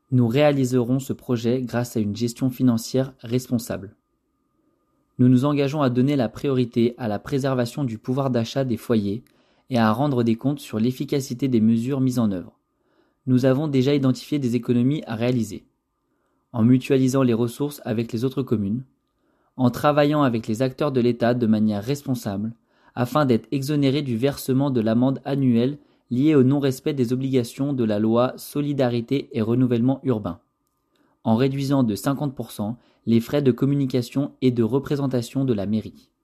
Nous réaliserons ce projet grâce à une gestion financière responsable. Nous nous engageons à donner la priorité à la préservation du pouvoir d'achat des foyers et à rendre des comptes sur l'efficacité des mesures mises en œuvre. Nous avons déjà identifié des économies à réaliser. En mutualisant les ressources avec les autres communes, en travaillant avec les acteurs de l'État de manière responsable, afin d'être exonérés du versement de l'amende annuelle liée au non-respect des obligations de la loi Solidarité et Renouvellement Urbain, en réduisant de 50% les frais de communication et de représentation de la mairie.